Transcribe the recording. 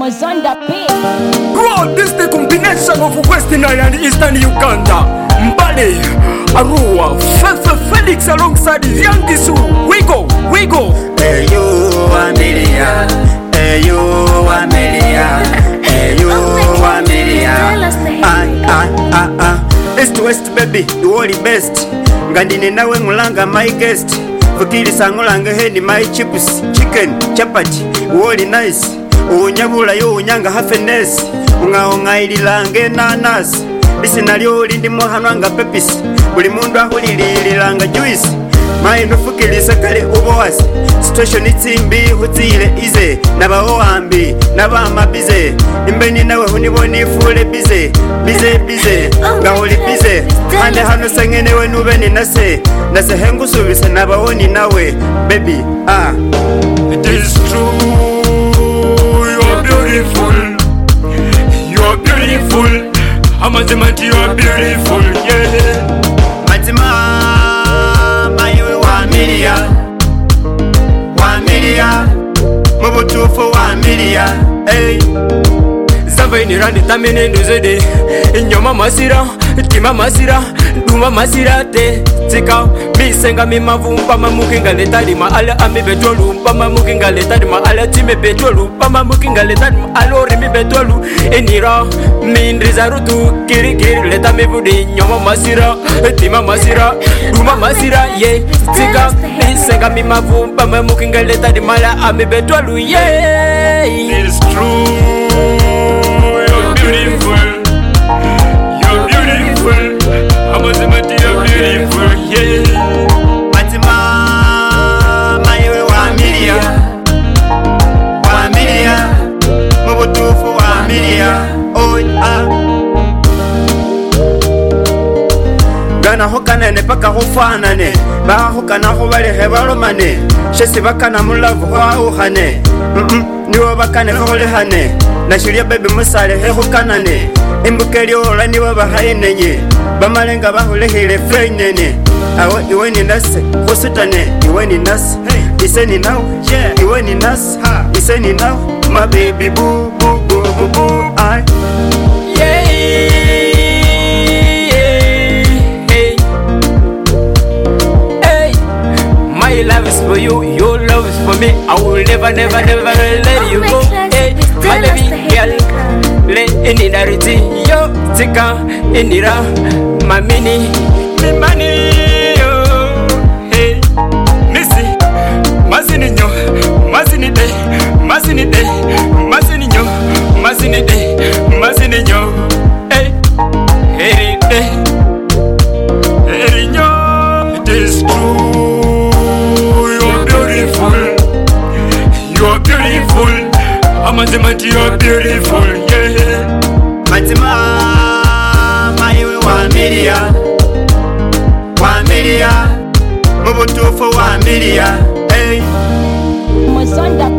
was on the beat. Bro, this the combination of Western and Eastern Uganda. Mbale, Arua, Felix alongside Young Gisu. We go. Hey you Amelia, hey you Amelia, hey you Amelia. East to West baby, you all the best. Ngandine nawe ngulanga my guest. Vukili sangulanga hendi my chips, chicken, chapati, all nice. Unyabula yo unyanga happiness. Unga ililange nanas. Bisi nalyo lindi mwahanwanga pepis. Buli mundu ahulililanga juice. Mai nufukilisa kale uboasi. Situation itsimbi hutile ize. Naba oambi, naba amabize. Imbeni nawe huniboni fule bize. Bize, ngahuli bize. Hande hano sangenewe nubeni nase. Nase hengu subise naba oni nawe. Baby, It is true. You're beautiful. You're beautiful. Amazimati, you're beautiful. Yeah. Matima, mayewe Wamilia, Mobutufu Wamilia, hey. Zavaini randi tamene nduzede. Nyoma masira, tima masira, duma masira te. Tika, misenga mimavumba mamukinga letadi ma ale ami betolu. Pama mukinga letadi ma ale time betolu. Pama mukinga letadi ma alori mi betolu. Enira, mindriza rutu, kiri leta mi budi. Nyoma masira, tima masira, duma masira, yeah. Tika, misenga mimavumba mamukinga letadi ma ale ami betolu, yeah. It's true. Beautiful, you're beautiful. Amazimati, you're beautiful, yeah. Matima, mayewe Wamilia, Mobutufu Wamilia, oh Gana hokanene paka hofanane, baha hokana hobale hebalomane, shesi bakana mulavu hoa uhane, niwo bakane holehane. Nashulia baby musale he hokanane. Imbukeli ola niwa bahainenye. Bamalenga bahulehile freinene. Awa iweni nase, hosutane, iweni nase. Iseni now, iweni nase. Iseni now, my baby boo, I. Hey. My love is for you, your love is for me. I will never let you go. Hey, my baby girl, le inidariti yo tika inira mamini mi mani yo. Hey, missy, masini nyo, masini nyo. Hey, heri nyo. It is true, you're beautiful. You're beautiful. Amazimati, you're beautiful, yeah. Matima, mayewe Wamilia, Mobutufu Wamilia, hey. Was on the